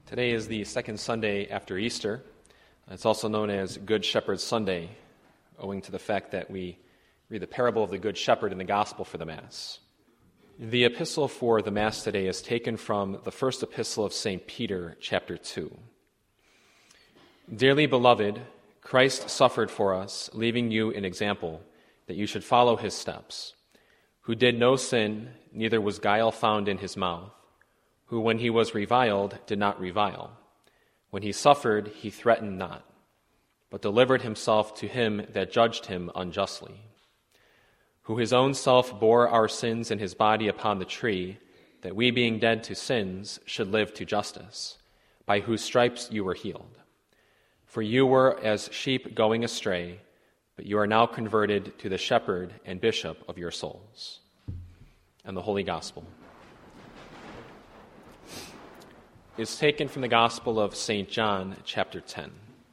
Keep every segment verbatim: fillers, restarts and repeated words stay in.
Today is the second Sunday after Easter. It's also known as Good Shepherd Sunday, owing to the fact that we read the parable of the Good Shepherd in the Gospel for the Mass. The epistle for the Mass today is taken from the first epistle of Saint Peter, chapter two. Dearly beloved, Christ suffered for us, leaving you an example, that you should follow his steps, who did no sin, neither was guile found in his mouth, who, when he was reviled, did not revile. When he suffered, he threatened not, but delivered himself to him that judged him unjustly, who his own self bore our sins in his body upon the tree, that we, being dead to sins, should live to justice, by whose stripes you were healed. For you were as sheep going astray, but you are now converted to the shepherd and bishop of your souls. And the Holy Gospel is taken from the Gospel of Saint John, chapter ten.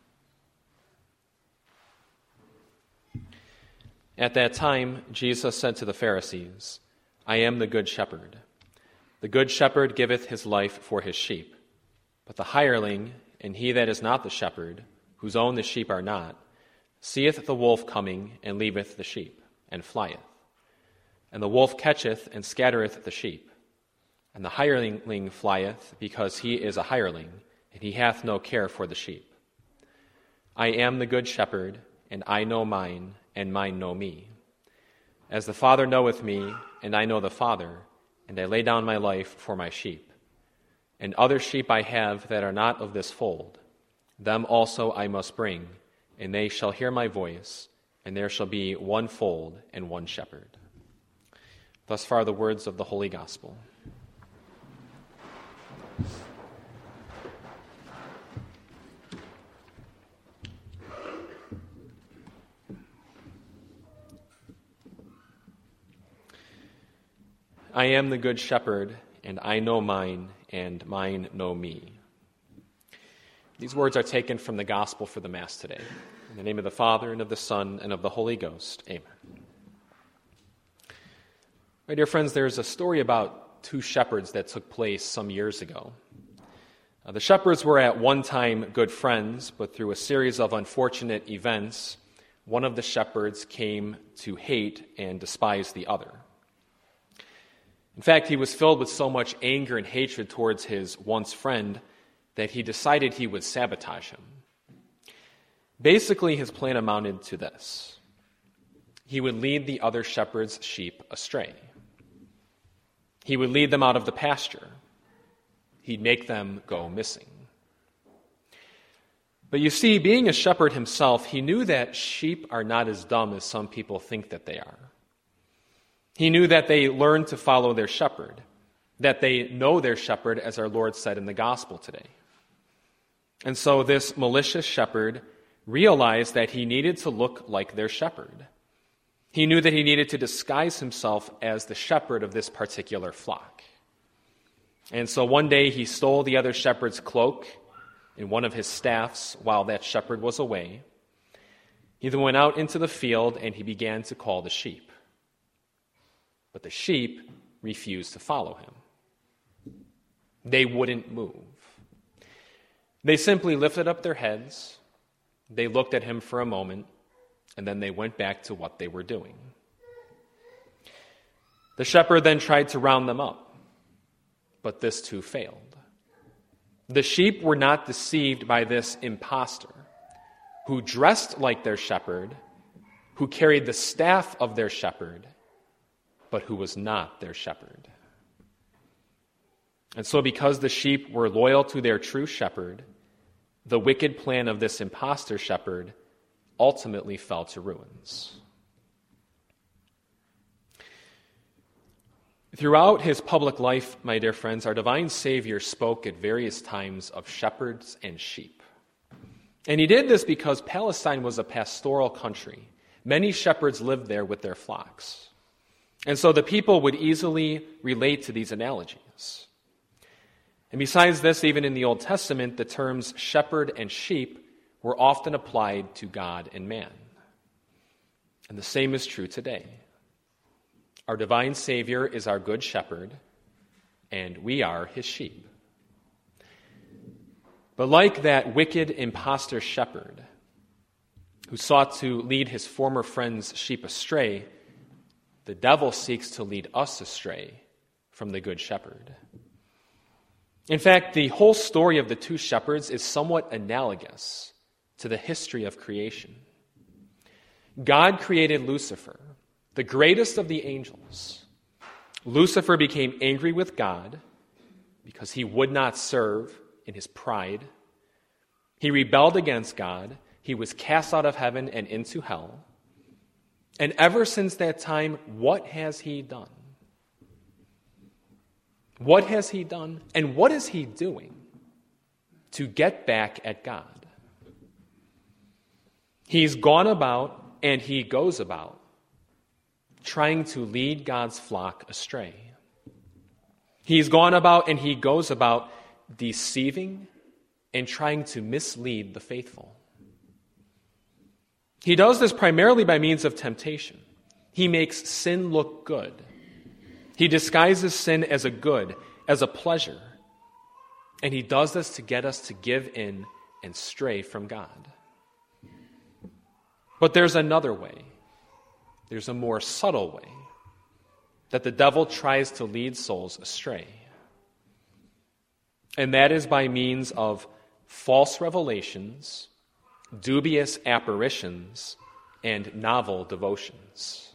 At that time, Jesus said to the Pharisees, I am the good shepherd. The good shepherd giveth his life for his sheep. But the hireling, and he that is not the shepherd, whose own the sheep are not, seeth the wolf coming, and leaveth the sheep, and flieth. And the wolf catcheth, and scattereth the sheep. And the hireling flieth, because he is a hireling, and he hath no care for the sheep. I am the good shepherd, and I know mine, and mine know me. As the Father knoweth me, and I know the Father, and I lay down my life for my sheep. And other sheep I have that are not of this fold. Them also I must bring, and they shall hear my voice, and there shall be one fold and one shepherd. Thus far the words of the Holy Gospel. I am the good shepherd, and I know mine, and mine know me. These words are taken from the Gospel for the Mass today. In the name of the Father, and of the Son, and of the Holy Ghost. Amen. My dear friends, there's a story about two shepherds that took place some years ago. Uh, the shepherds were at one time good friends, but through a series of unfortunate events, one of the shepherds came to hate and despise the other. In fact, he was filled with so much anger and hatred towards his once friend that he decided he would sabotage him. Basically, his plan amounted to this. He would lead the other shepherd's sheep astray. He would lead them out of the pasture. He'd make them go missing. But you see, being a shepherd himself, he knew that sheep are not as dumb as some people think that they are. He knew that they learn to follow their shepherd, that they know their shepherd, as our Lord said in the Gospel today. And so this malicious shepherd realized that he needed to look like their shepherd. He knew that he needed to disguise himself as the shepherd of this particular flock. And so one day he stole the other shepherd's cloak and one of his staffs while that shepherd was away. He then went out into the field and he began to call the sheep. But the sheep refused to follow him. They wouldn't move. They simply lifted up their heads, they looked at him for a moment, and then they went back to what they were doing. The shepherd then tried to round them up, but this too failed. The sheep were not deceived by this impostor, who dressed like their shepherd, who carried the staff of their shepherd, but who was not their shepherd. And so because the sheep were loyal to their true shepherd, the wicked plan of this impostor shepherd ultimately fell to ruins. Throughout his public life, my dear friends, our divine Savior spoke at various times of shepherds and sheep. And he did this because Palestine was a pastoral country. Many shepherds lived there with their flocks. And so the people would easily relate to these analogies. And besides this, even in the Old Testament, the terms shepherd and sheep were often applied to God and man. And the same is true today. Our divine Savior is our good shepherd, and we are his sheep. But like that wicked impostor shepherd who sought to lead his former friend's sheep astray, the devil seeks to lead us astray from the good shepherd. In fact, the whole story of the two shepherds is somewhat analogous to the history of creation. God created Lucifer, the greatest of the angels. Lucifer became angry with God because he would not serve in his pride. He rebelled against God. He was cast out of heaven and into hell. And ever since that time, what has he done? What has he done? And what is he doing to get back at God? He's gone about and he goes about trying to lead God's flock astray. He's gone about and he goes about deceiving and trying to mislead the faithful. He does this primarily by means of temptation. He makes sin look good. He disguises sin as a good, as a pleasure. And he does this to get us to give in and stray from God. But there's another way. There's a more subtle way that the devil tries to lead souls astray. And that is by means of false revelations, dubious apparitions, and novel devotions.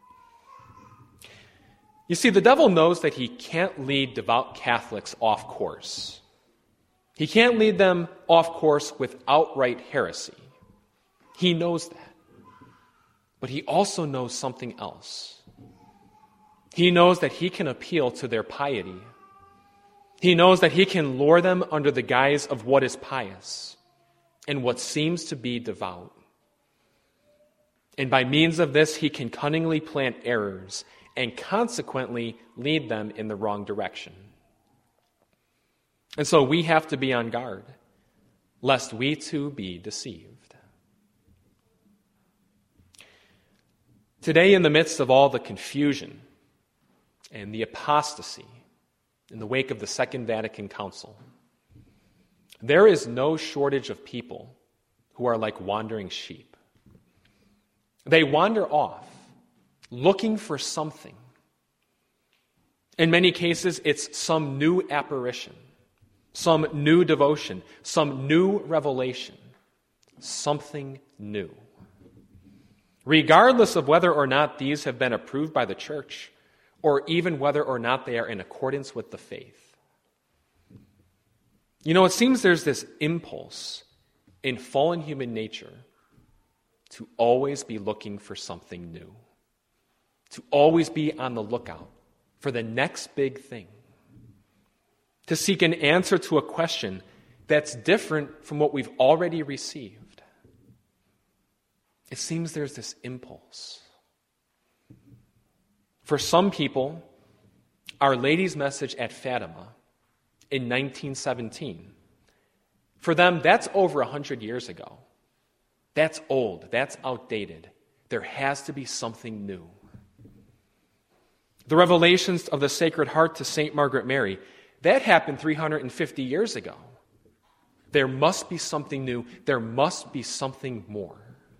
You see, the devil knows that he can't lead devout Catholics off course. He can't lead them off course with outright heresy. He knows that. But he also knows something else. He knows that he can appeal to their piety. He knows that he can lure them under the guise of what is pious and what seems to be devout. And by means of this, he can cunningly plant errors and consequently lead them in the wrong direction. And so we have to be on guard, lest we too be deceived. Today, in the midst of all the confusion and the apostasy in the wake of the Second Vatican Council, there is no shortage of people who are like wandering sheep. They wander off, looking for something. In many cases, it's some new apparition, some new devotion, some new revelation, something new. Regardless of whether or not these have been approved by the church, or even whether or not they are in accordance with the faith. You know, it seems there's this impulse in fallen human nature to always be looking for something new, to always be on the lookout for the next big thing, to seek an answer to a question that's different from what we've already received. It seems there's this impulse. For some people, Our Lady's message at Fatima in nineteen seventeen, for them, that's over one hundred years ago. That's old. That's outdated. There has to be something new. The revelations of the Sacred Heart to Saint Margaret Mary, that happened three hundred fifty years ago. There must be something new. There must be something more.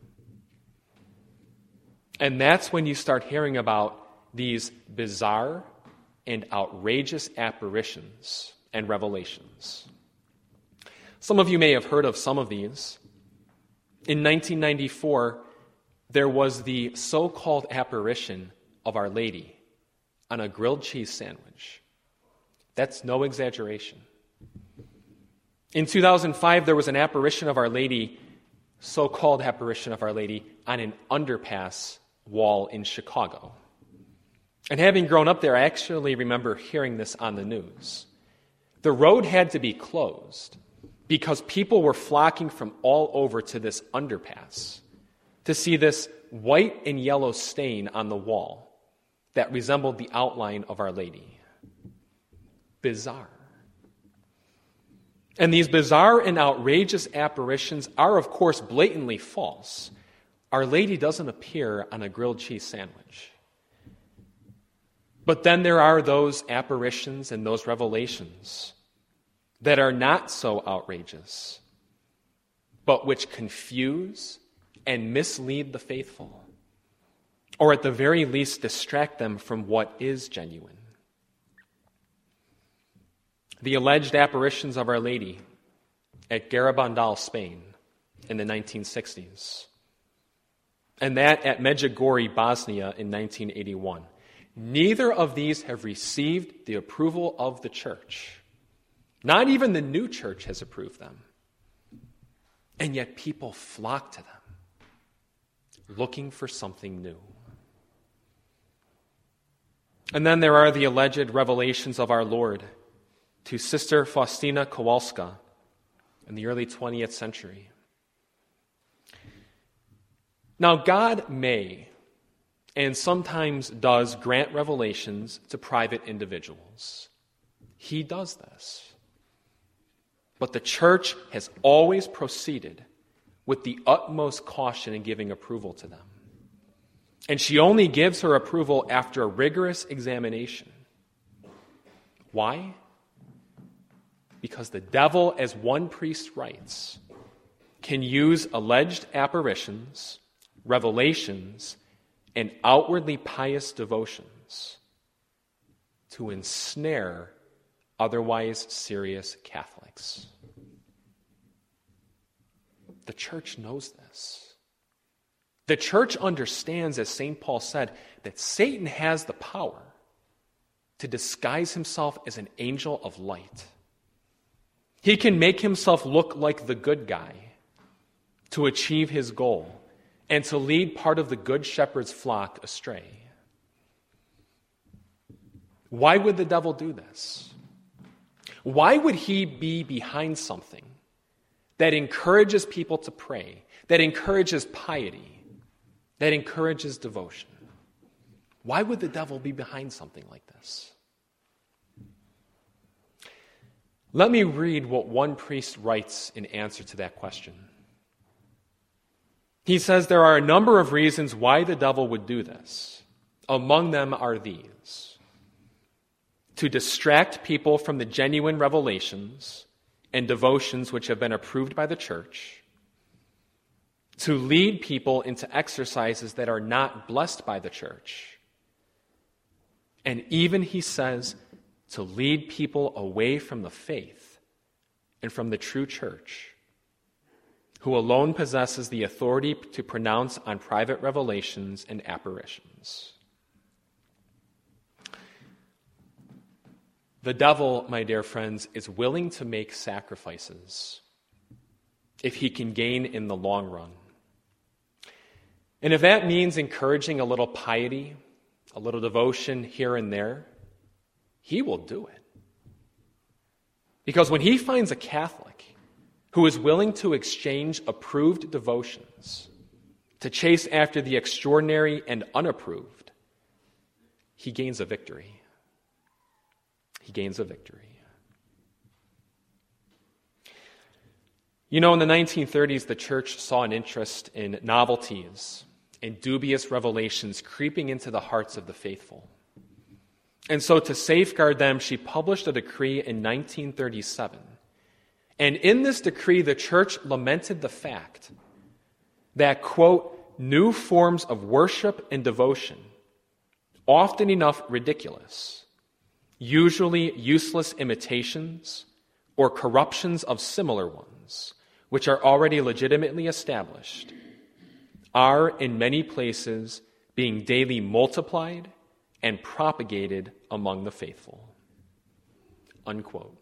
And that's when you start hearing about these bizarre and outrageous apparitions and revelations. Some of you may have heard of some of these. In nineteen ninety-four, there was the so-called apparition of Our Lady on a grilled cheese sandwich. That's no exaggeration. In two thousand five, there was an apparition of Our Lady, so-called apparition of Our Lady, on an underpass wall in Chicago. And having grown up there, I actually remember hearing this on the news. The road had to be closed because people were flocking from all over to this underpass to see this white and yellow stain on the wall that resembled the outline of Our Lady. Bizarre. And these bizarre and outrageous apparitions are, of course, blatantly false. Our Lady doesn't appear on a grilled cheese sandwich. But then there are those apparitions and those revelations that are not so outrageous, but which confuse and mislead the faithful, or at the very least distract them from what is genuine. The alleged apparitions of Our Lady at Garabandal, Spain, in the nineteen sixties, and that at Medjugorje, Bosnia, in nineteen eighty-one. Neither of these have received the approval of the church. Not even the new church has approved them. And yet people flock to them, looking for something new. And then there are the alleged revelations of our Lord to Sister Faustina Kowalska in the early twentieth century. Now, God may, and sometimes does, grant revelations to private individuals. He does this. But the church has always proceeded with the utmost caution in giving approval to them. And she only gives her approval after a rigorous examination. Why? Because the devil, as one priest writes, can use alleged apparitions, revelations, and outwardly pious devotions to ensnare otherwise serious Catholics. The church knows this. The church understands, as Saint Paul said, that Satan has the power to disguise himself as an angel of light. He can make himself look like the good guy to achieve his goal and to lead part of the good shepherd's flock astray. Why would the devil do this? Why would he be behind something that encourages people to pray, that encourages piety, that encourages devotion? Why would the devil be behind something like this? Let me read what one priest writes in answer to that question. He says there are a number of reasons why the devil would do this. Among them are these: to distract people from the genuine revelations and devotions which have been approved by the church, to lead people into exercises that are not blessed by the church, and even, he says, to lead people away from the faith and from the true church, who alone possesses the authority to pronounce on private revelations and apparitions. The devil, my dear friends, is willing to make sacrifices if he can gain in the long run. And if that means encouraging a little piety, a little devotion here and there, he will do it. Because when he finds a Catholic who is willing to exchange approved devotions to chase after the extraordinary and unapproved, he gains a victory. He gains a victory. You know, in the nineteen thirties, the church saw an interest in novelties and dubious revelations creeping into the hearts of the faithful. And so to safeguard them, she published a decree in nineteen thirty-seven. And in this decree, the church lamented the fact that, quote, new forms of worship and devotion, often enough ridiculous, usually useless imitations or corruptions of similar ones, which are already legitimately established, are in many places being daily multiplied and propagated among the faithful. Unquote.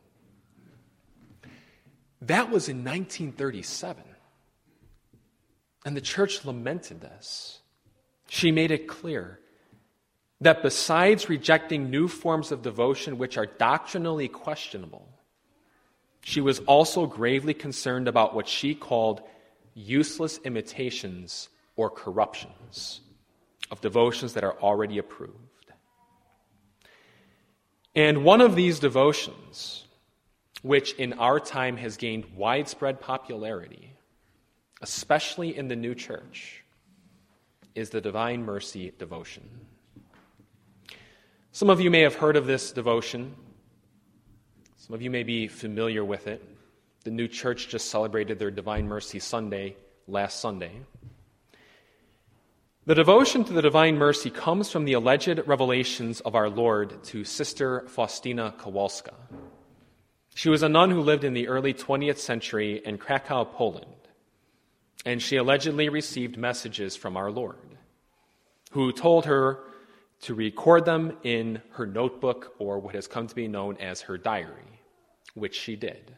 That was in nineteen thirty-seven. And the church lamented this. She made it clear that besides rejecting new forms of devotion which are doctrinally questionable, she was also gravely concerned about what she called useless imitations or corruptions of devotions that are already approved. And one of these devotions, which in our time has gained widespread popularity, especially in the new church, is the Divine Mercy devotion. Some of you may have heard of this devotion. It's Some of you may be familiar with it. The new church just celebrated their Divine Mercy Sunday last Sunday. The devotion to the Divine Mercy comes from the alleged revelations of our Lord to Sister Faustina Kowalska. She was a nun who lived in the early twentieth century in Krakow, Poland, and she allegedly received messages from our Lord, who told her to record them in her notebook, or what has come to be known as her diary, which she did.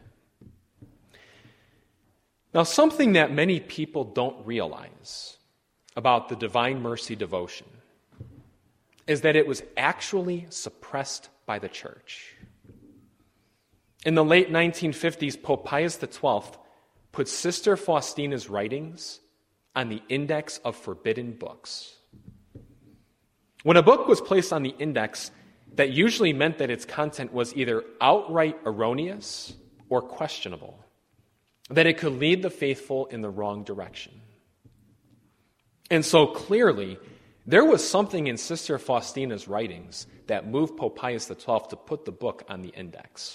Now, something that many people don't realize about the Divine Mercy devotion is that it was actually suppressed by the church. In the late nineteen fifties, Pope Pius the twelfth put Sister Faustina's writings on the index of forbidden books. When a book was placed on the index, that usually meant that its content was either outright erroneous or questionable, that it could lead the faithful in the wrong direction. And so clearly, there was something in Sister Faustina's writings that moved Pope Pius the twelfth to put the book on the index.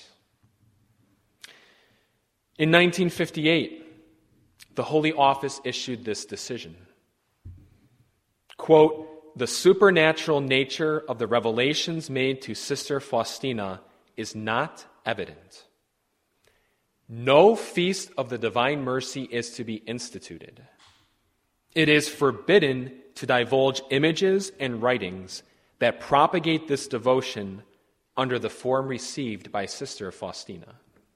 In nineteen fifty-eight, the Holy Office issued this decision. Quote, "The supernatural nature of the revelations made to Sister Faustina is not evident. No feast of the Divine Mercy is to be instituted. It is forbidden to divulge images and writings that propagate this devotion under the form received by Sister Faustina."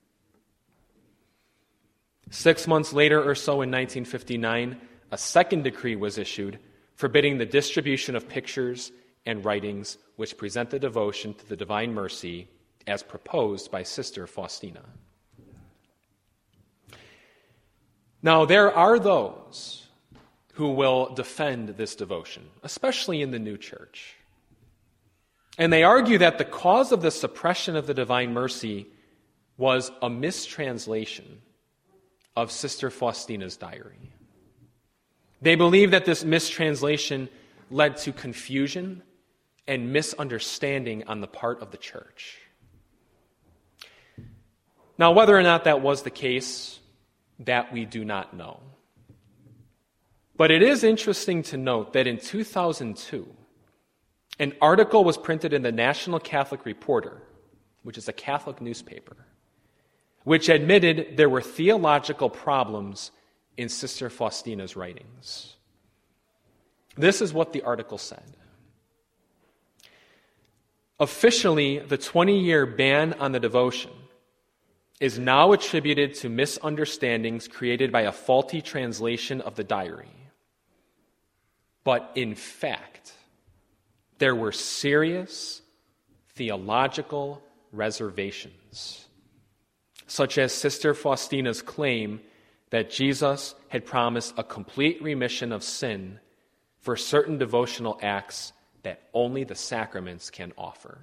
Six months later or so, in nineteen fifty-nine, a second decree was issued forbidding the distribution of pictures and writings which present the devotion to the Divine Mercy as proposed by Sister Faustina. Now, there are those who will defend this devotion, especially in the new church. And they argue that the cause of the suppression of the Divine Mercy was a mistranslation of Sister Faustina's diary. They believe that this mistranslation led to confusion and misunderstanding on the part of the church. Now, whether or not that was the case, that we do not know. But it is interesting to note that in two thousand two, an article was printed in the National Catholic Reporter, which is a Catholic newspaper, which admitted there were theological problems in Sister Faustina's writings. This is what the article said. Officially, the twenty-year ban on the devotion is now attributed to misunderstandings created by a faulty translation of the diary. But in fact, there were serious theological reservations, such as Sister Faustina's claim that Jesus had promised a complete remission of sin for certain devotional acts that only the sacraments can offer.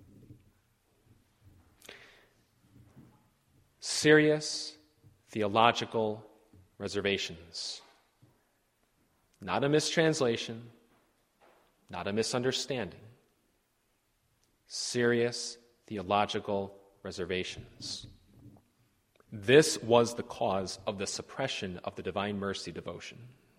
Serious theological reservations. Not a mistranslation, not a misunderstanding. Serious theological reservations. This was the cause of the suppression of the Divine Mercy devotion.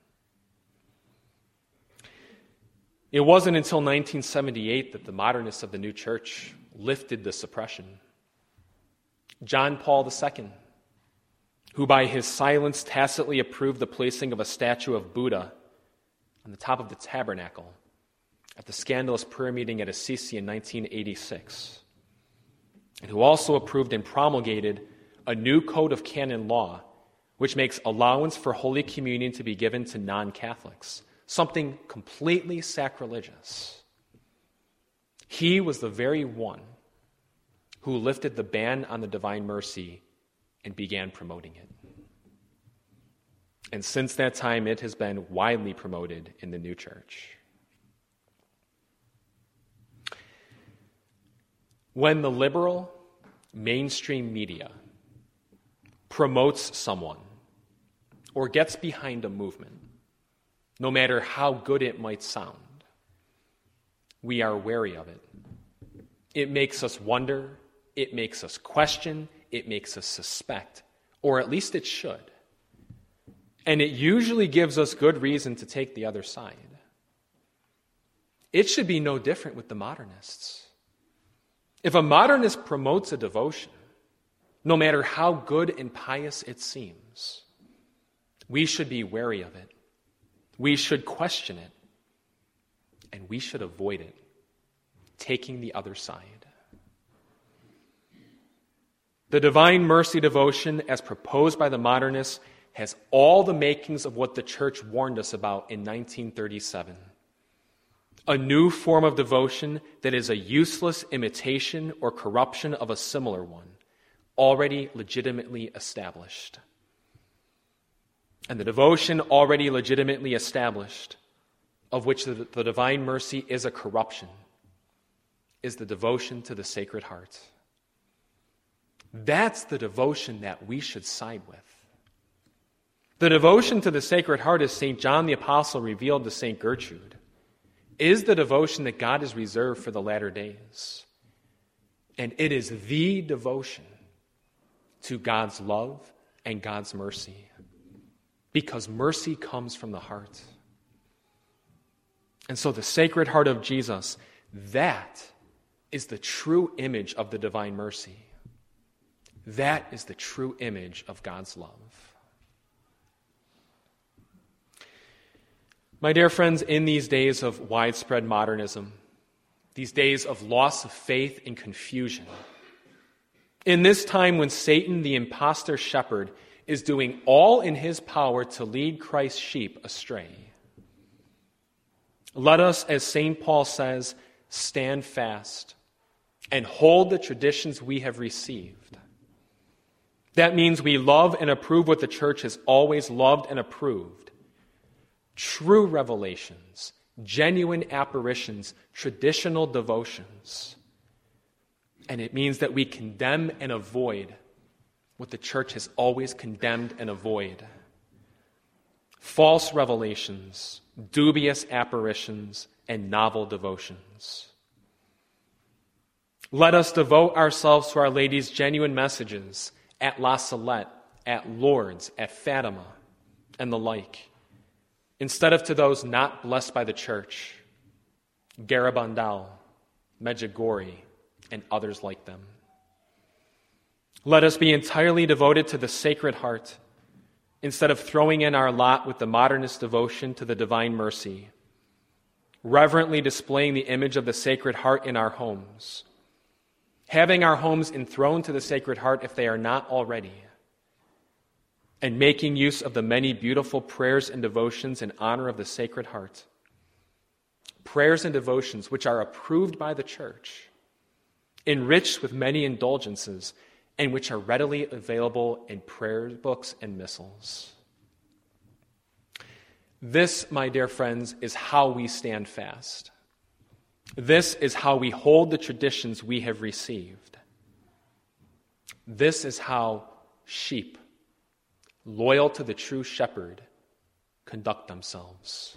It wasn't until nineteen seventy-eight that the modernists of the new church lifted the suppression. John Paul the Second, who by his silence tacitly approved the placing of a statue of Buddha on the top of the tabernacle at the scandalous prayer meeting at Assisi in nineteen eighty-six, and who also approved and promulgated a new code of canon law which makes allowance for Holy Communion to be given to non-Catholics, something completely sacrilegious. He was the very one who lifted the ban on the Divine Mercy and began promoting it. And since that time, it has been widely promoted in the new church. When the liberal mainstream media promotes someone or gets behind a movement, no matter how good it might sound, we are wary of it. It makes us wonder, It makes us question, it makes us suspect, or at least it should. And it usually gives us good reason to take the other side. It should be no different with the modernists. If a modernist promotes a devotion, no matter how good and pious it seems, we should be wary of it. We should question it. And we should avoid it, taking the other side. The Divine Mercy devotion, as proposed by the modernists, has all the makings of what the church warned us about in nineteen thirty-seven. A new form of devotion that is a useless imitation or corruption of a similar one, already legitimately established. And the devotion already legitimately established, of which the, the Divine Mercy is a corruption, is the devotion to the Sacred Heart. That's the devotion that we should side with. The devotion to the Sacred Heart, as Saint John the Apostle revealed to Saint Gertrude, is the devotion that God has reserved for the latter days. And it is the devotion to God's love and God's mercy, because mercy comes from the heart. And so the Sacred Heart of Jesus, that is the true image of the divine mercy. That is the true image of God's love. My dear friends, in these days of widespread modernism, these days of loss of faith and confusion, in this time when Satan, the impostor shepherd, is doing all in his power to lead Christ's sheep astray, let us, as Saint Paul says, stand fast and hold the traditions we have received. That means we love and approve what the church has always loved and approved. True revelations, genuine apparitions, traditional devotions. And it means that we condemn and avoid what the church has always condemned and avoided. False revelations, dubious apparitions, and novel devotions. Let us devote ourselves to Our Lady's genuine messages at La Salette, at Lourdes, at Fatima, and the like, instead of to those not blessed by the church, Garabandal, Medjugorje, and others like them. Let us be entirely devoted to the Sacred Heart, instead of throwing in our lot with the modernist devotion to the Divine Mercy, reverently displaying the image of the Sacred Heart in our homes, having our homes enthroned to the Sacred Heart if they are not already, and making use of the many beautiful prayers and devotions in honor of the Sacred Heart. Prayers and devotions which are approved by the church, enriched with many indulgences, and which are readily available in prayer books and missals. This, my dear friends, is how we stand fast. This is how we hold the traditions we have received. This is how sheep, loyal to the true shepherd, conduct themselves.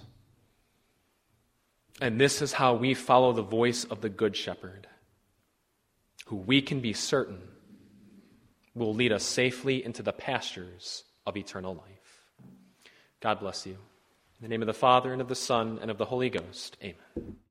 And this is how we follow the voice of the Good Shepherd, who we can be certain will lead us safely into the pastures of eternal life. God bless you. In the name of the Father, and of the Son, and of the Holy Ghost, amen.